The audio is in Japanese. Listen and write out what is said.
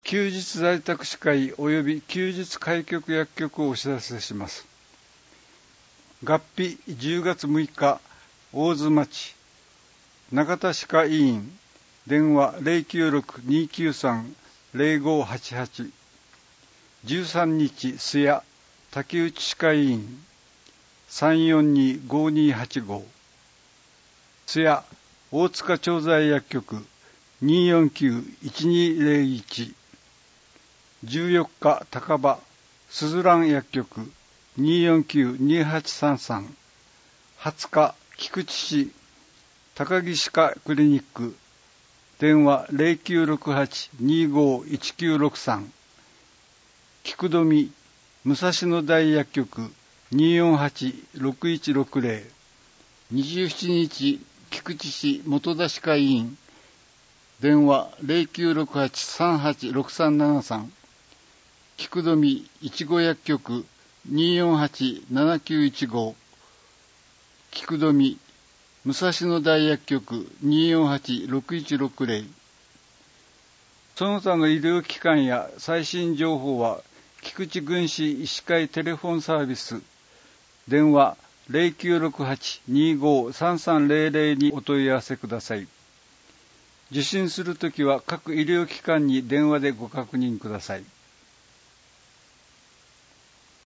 休日在宅歯科医及び休日開局薬局をお知らせします。合併10月6日、大津町、中田歯科医院、電話 096-293-0588。13日、須谷、竹内歯科医院、342-5285。須谷、大塚調剤薬局、249-1201。14日、高場、すずらん薬局、249-2833。20日、菊池市、高木歯科クリニック、電話 0968-251963。菊富、武蔵野大薬局、248-6160。27日、菊池市元田歯科医院、電話 0968-386373。菊富いちご薬局 248-7915。菊富武蔵野大薬局 248-6160。その他の医療機関や最新情報は菊池郡市医師会テレフォンサービス、電話 0968-253300 にお問い合わせください。受診するときは各医療機関に電話でご確認ください。